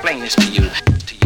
explain this to you.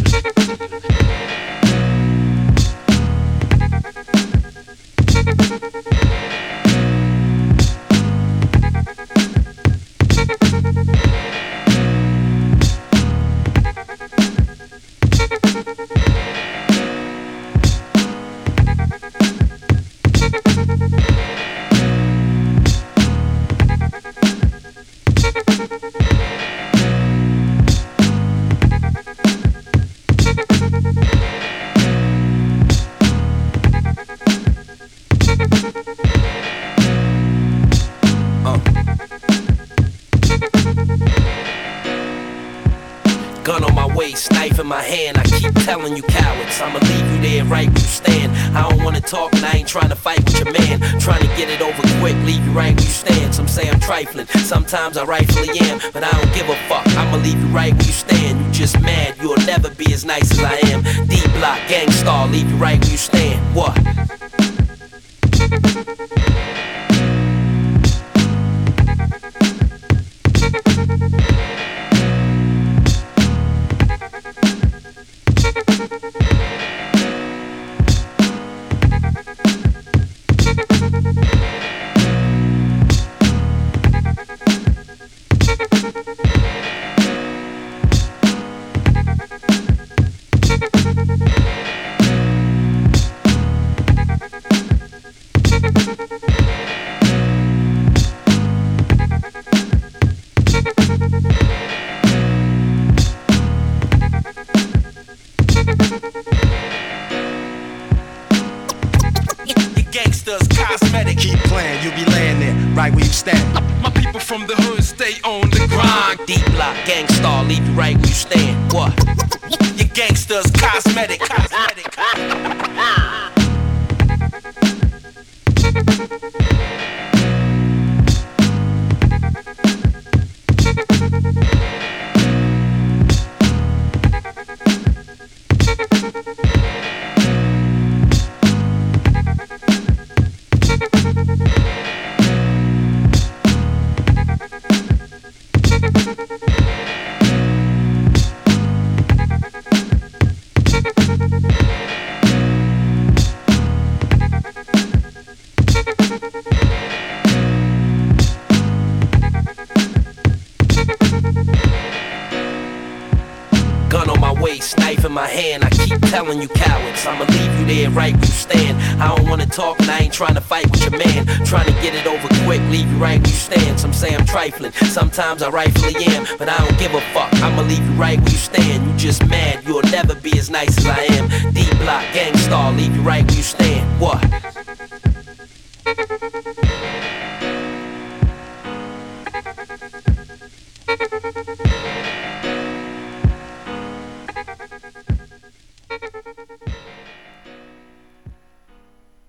Gun on my waist, knife in my hand. I keep telling you cowards, I'ma leave you there right where you stand. I don't wanna talk and I ain't trying to fight with your man. Trying to get it over quick, leave you right where you stand. Some say I'm trifling, sometimes I rightfully am, but I don't give a fuck, I'ma leave you right where you stand. You just mad, you'll never be as nice as I am. D-Block, Gangstar, leave you right where you stand. What? Gangsters, cosmetic. Keep playing, you be laying there, right where you stand. My people from the hood stay on the grind. D-Block, Gangstar, leave you right where you stand. What? Your gangsters, cosmetic. Gun on my waist, knife in my hand. I keep telling you cowards, I'ma leave you there right where you stand. I don't wanna talk and I ain't trying to fight with your man. Trying to get it over quick, leave you right where you stand. Some say I'm trifling, sometimes I rightfully am, but I don't give a fuck, I'ma leave you right where you stand. You just mad, you'll never be as nice as I am. D-Block, Gangstar, leave you right where you stand. What?